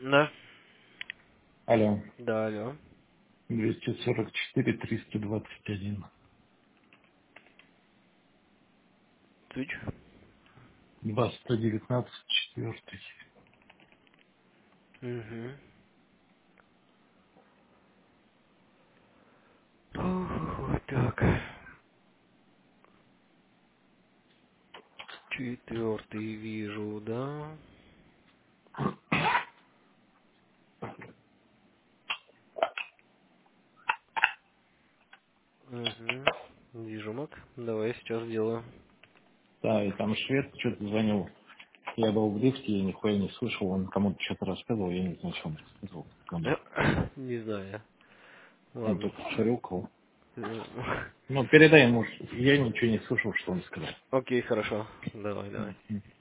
Да. Алло. Да, алло. 244 321. Твич. 2119 четвертый. Угу. Вот так. Четвертый вижу, да. Угу. Вижу, Мак. Давай сейчас сделаю. Да, и там швед что-то звонил. Я был в лифте, я нихуя не слышал. Он кому-то что-то рассказывал, я не знаю, что он рассказывал. Кому. Не знаю. Он Ладно. только шарюкал. Э, Ну, передай ему, я ничего не слышал, что он сказал. Окей, хорошо. Давай, давай.